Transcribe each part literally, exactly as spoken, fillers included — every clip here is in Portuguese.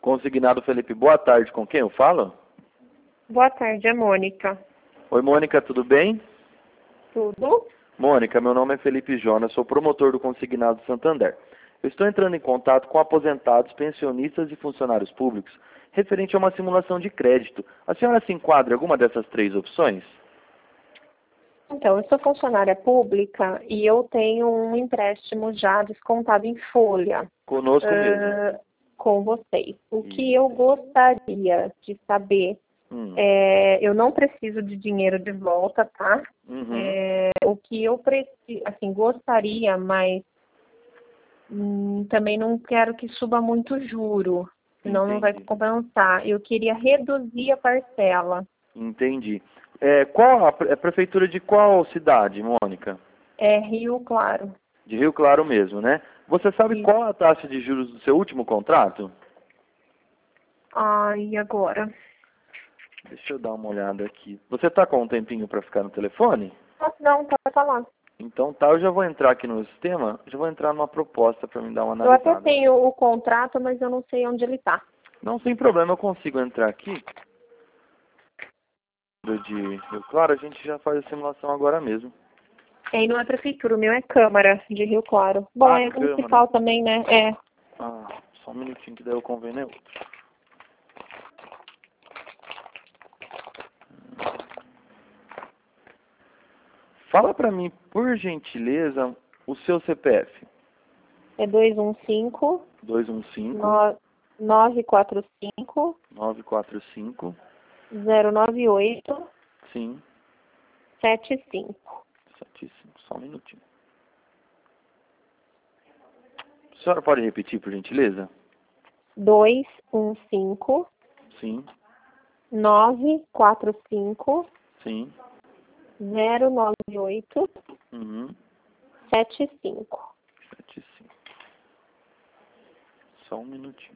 Consignado Felipe, boa tarde. Com quem eu falo? Boa tarde, é Mônica. Oi, Mônica, tudo bem? Tudo? Mônica, meu nome é Felipe Jonas, sou promotor do Consignado Santander. Eu estou entrando em contato com aposentados, pensionistas e funcionários públicos referente a uma simulação de crédito. A senhora se enquadra em alguma dessas três opções? Então, eu sou funcionária pública e eu tenho um empréstimo já descontado em folha. Conosco uh, mesmo. Com vocês. O que eu gostaria de saber, Hum. é, eu não preciso de dinheiro de volta, tá? Uhum. É, o que eu preciso, assim, gostaria, mas hum, também não quero que suba muito o juro, senão não vai Entendi. compensar. Eu queria reduzir a parcela. Entendi. É, qual a, pre- a prefeitura de qual cidade, Mônica? É Rio Claro. De Rio Claro mesmo, né? Você sabe Isso. qual a taxa de juros do seu último contrato? Ai, e agora? Deixa eu dar uma olhada aqui. Você está com um tempinho para ficar no telefone? Ah, não, pode falar. Então tá, eu já vou entrar aqui no sistema, já vou entrar numa proposta para me dar uma Eu até analisada. tenho o contrato, mas eu não sei onde ele está. Não, sem problema, eu consigo entrar aqui. De Rio Claro, a gente já faz a simulação agora mesmo. É, e não é prefeitura, o meu é Câmara de Rio Claro. Bom, Ah, é Câmara. municipal também, né? É. Ah, só um minutinho que daí eu convenho. Fala para mim, por gentileza, o seu C P F. É dois um cinco, dois um cinco, nove quatro cinco, nove quatro cinco, zero nove oito, sim, sete cinco. sete cinco, só um minutinho. A senhora pode repetir, por gentileza? dois um cinco, Sim, nove quatro cinco, sim, zero nove oito, uhum, sete cinco. sete cinco. Só um minutinho.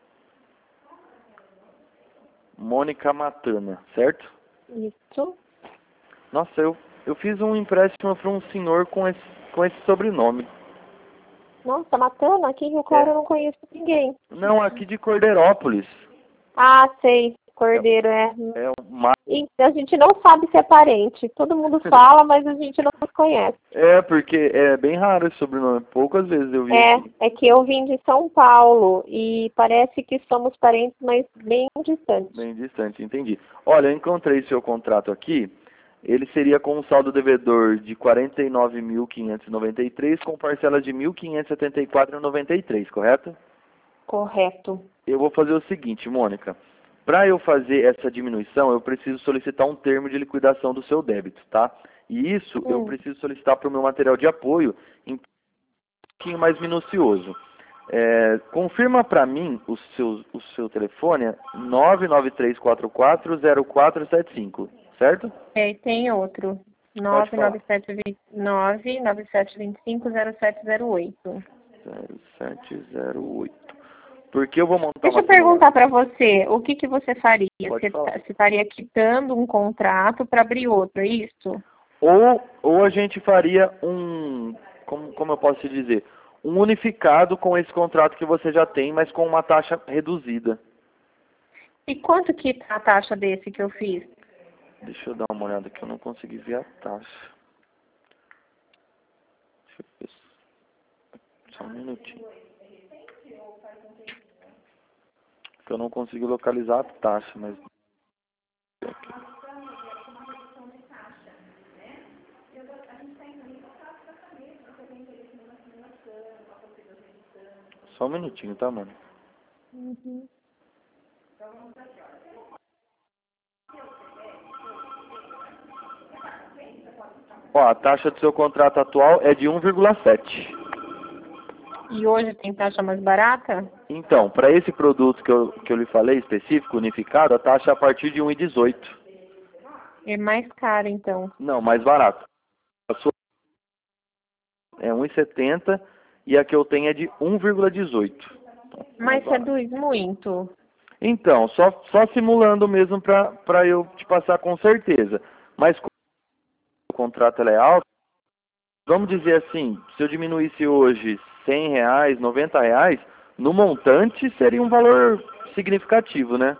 Mônica Matana, certo? Isso. Nossa, eu, eu fiz um empréstimo para um senhor com esse, com esse sobrenome. Nossa, Matana, aqui em Rio Claro eu não conheço ninguém. Não, aqui de Cordeirópolis. Ah, sei. Cordeiro, é. É o Ma... E a gente não sabe se é parente. Todo mundo fala, mas a gente não se conhece. É, porque é bem raro esse sobrenome. Poucas vezes eu vi É, aqui. é que eu vim de São Paulo e parece que somos parentes, mas bem distantes. Bem distante, entendi. Olha, eu encontrei seu contrato aqui. Ele seria com um saldo devedor de quarenta e nove mil quinhentos e noventa e três com parcelas de mil quinhentos e setenta e quatro reais e noventa e três, correto? Correto. Eu vou fazer o seguinte, Mônica. Para eu fazer essa diminuição, eu preciso solicitar um termo de liquidação do seu débito, tá? E isso eu Hum. preciso solicitar para o meu material de apoio um pouquinho mais minucioso. É, confirma para mim o seu, o seu telefone, é nove nove três quatro quatro zero quatro sete cinco, certo? É, e tem outro. nove nove sete dois cinco zero sete zero oito. zero sete zero oito. Porque eu vou montar Deixa uma eu perguntar para você, o que, que você faria? Pode Você, falar. você estaria quitando um contrato para abrir outro, é isso? Ou, ou a gente faria um, como, como eu posso te dizer, um unificado com esse contrato que você já tem, mas com uma taxa reduzida. E quanto que tá a taxa desse que eu fiz? Deixa eu dar uma olhada que eu não consegui ver a taxa. Deixa eu ver. Só um minutinho. Que eu não consigo localizar a taxa, mas... Só um minutinho, tá, mano? Uhum. Ó, a taxa do seu contrato atual é de um vírgula sete. E hoje tem taxa mais barata? Então, para esse produto que eu, que eu lhe falei, específico, unificado, a taxa é a partir de um vírgula dezoito. É mais cara, então. Não, mais barato. A sua é um vírgula setenta e a que eu tenho é de um vírgula dezoito. Mas reduz muito. Então, só, só simulando mesmo para eu te passar com certeza. Mas como o contrato ela é alto, vamos dizer assim, se eu diminuísse hoje cem reais, noventa reais, no montante seria um valor significativo, né?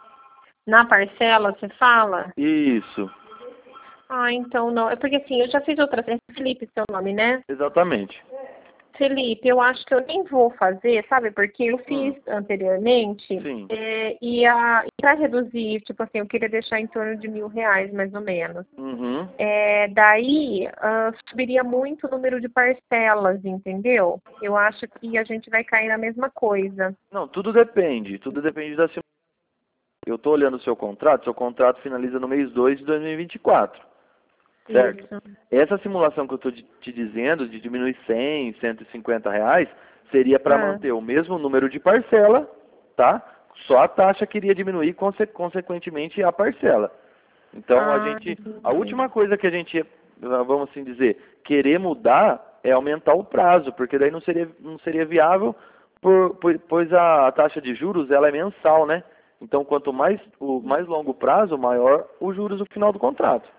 Na parcela, você fala? Isso. Ah, então não. É porque assim, eu já fiz outras. É Felipe seu nome, né? Exatamente. Felipe, eu acho que eu nem vou fazer, sabe? Porque eu fiz Hum. anteriormente Sim. é, e a, para reduzir, tipo assim, eu queria deixar em torno de mil reais, mais ou menos. Uhum. É, daí ah, subiria muito o número de parcelas, entendeu? Eu acho que a gente vai cair na mesma coisa. Não, tudo depende. Tudo depende da simulação. Eu estou olhando o seu contrato. Seu contrato finaliza no mês dois de dois mil e vinte e quatro. Certo? Isso. Essa simulação que eu estou te dizendo, de diminuir cem, cento e cinquenta reais, seria para Ah. manter o mesmo número de parcela, tá? Só a taxa que iria diminuir, conse consequentemente, a parcela. Então, a Ah, gente, a entendi. última coisa que a gente, vamos assim dizer, querer mudar é aumentar o prazo, porque daí não seria, não seria viável, por, por, pois a taxa de juros ela é mensal, né? Então, quanto mais o mais longo o prazo, maior os juros no final do contrato.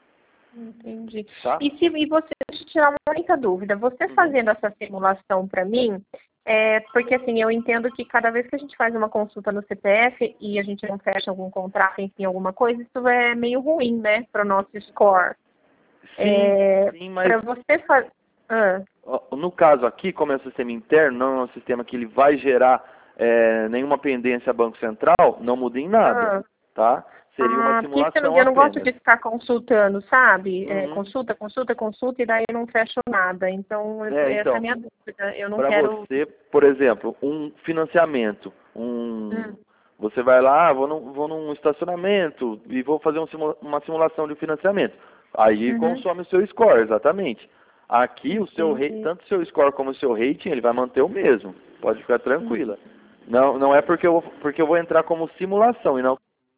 Entendi. Tá? E se e você, deixa eu tirar uma única dúvida, você Uhum. fazendo essa simulação para mim, é, porque assim, eu entendo que cada vez que a gente faz uma consulta no C P F e a gente não fecha algum contrato, enfim, alguma coisa, isso é meio ruim, né, para o nosso score. Sim, É, sim, mas para você fazer... Ah, ó, no caso aqui, como é um sistema interno, não é um sistema que ele vai gerar é, nenhuma pendência a Banco Central, não muda em nada, ah, tá? Seria uma ah, porque eu não, simulação eu não gosto apenas. de ficar consultando, sabe? É, Uhum. consulta, consulta, consulta, e daí eu não fecho nada. Então, essa É, é a então, minha dúvida. Eu não para quero... você, por exemplo, um financiamento, um, Hum, você vai lá, ah, vou num, vou num estacionamento e vou fazer um simu- uma simulação de financiamento. Aí uhum, consome o seu score, exatamente. Aqui, o seu rate, entendi. tanto o seu score como o seu rating, ele vai manter o mesmo. Pode ficar tranquila. Não, não é porque eu, vou- porque eu vou entrar como simulação e não,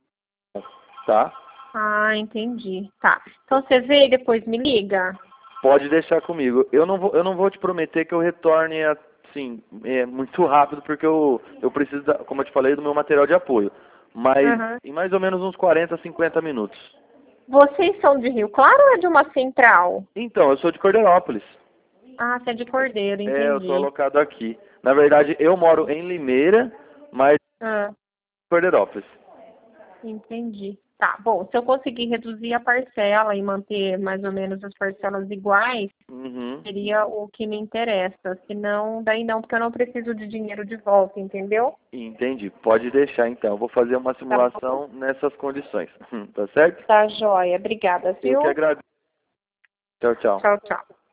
tá? Ah, entendi. Tá. Então você vê e depois me liga? Pode deixar comigo. Eu não vou, eu não vou te prometer que eu retorne assim, é, muito rápido, porque eu, eu preciso, da, como eu te falei, do meu material de apoio. Mas Aham. em mais ou menos uns quarenta, cinquenta minutos. Vocês são de Rio Claro ou é de uma central? Então, eu sou de Corderópolis. Ah, você é de Cordeiro, É, eu estou entendi. alocado aqui. Na verdade, eu moro em Limeira, mas Ah, Corderópolis. entendi. Tá, bom, se eu conseguir reduzir a parcela e manter mais ou menos as parcelas iguais, Uhum. seria o que me interessa. Se não, daí não, porque eu não preciso de dinheiro de volta, entendeu? Entendi. Pode deixar então. Eu vou fazer uma Tá bom. simulação nessas condições. Tá certo? Tá joia. Obrigada, Eu que viu? agradeço. Tchau, tchau. Tchau, tchau.